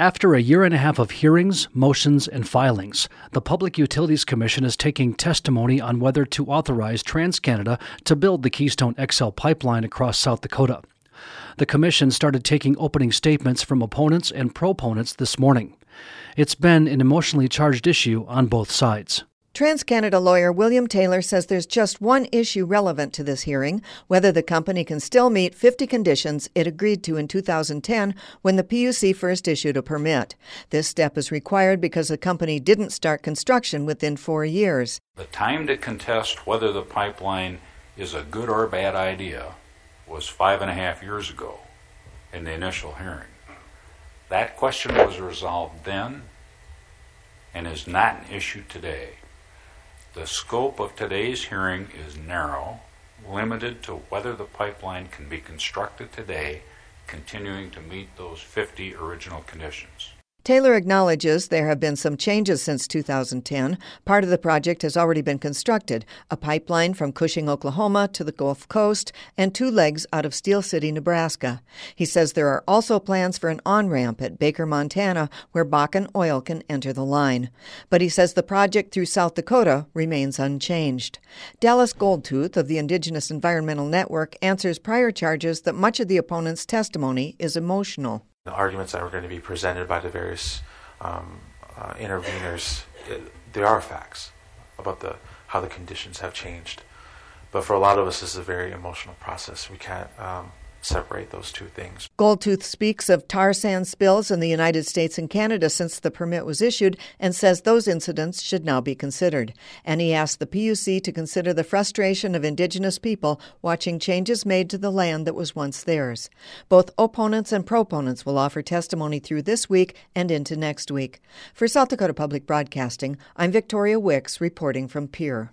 After a year and a half of hearings, motions, and filings, the Public Utilities Commission is taking testimony on whether to authorize TransCanada to build the Keystone XL pipeline across South Dakota. The Commission started taking opening statements from opponents and proponents this morning. It's been an emotionally charged issue on both sides. TransCanada lawyer William Taylor says there's just one issue relevant to this hearing, whether the company can still meet 50 conditions it agreed to in 2010 when the PUC first issued a permit. This step is required because the company didn't start construction within 4 years. The time to contest whether the pipeline is a good or bad idea was 5.5 years ago in the initial hearing. That question was resolved then and is not an issue today. The scope of today's hearing is narrow, limited to whether the pipeline can be constructed today, continuing to meet those 50 original conditions. Taylor acknowledges there have been some changes since 2010. Part of the project has already been constructed, a pipeline from Cushing, Oklahoma to the Gulf Coast and 2 legs out of Steel City, Nebraska. He says there are also plans for an on-ramp at Baker, Montana, where Bakken Oil can enter the line. But he says the project through South Dakota remains unchanged. Dallas Goldtooth of the Indigenous Environmental Network answers prior charges that much of the opponent's testimony is emotional. The arguments that were going to be presented by the various interveners, they are facts about how the conditions have changed. But for a lot of us, this is a very emotional process. We can't separate those two things. Goldtooth speaks of tar sand spills in the United States and Canada since the permit was issued and says those incidents should now be considered. And he asked the PUC to consider the frustration of Indigenous people watching changes made to the land that was once theirs. Both opponents and proponents will offer testimony through this week and into next week. For South Dakota Public Broadcasting, I'm Victoria Wicks reporting from Pierre.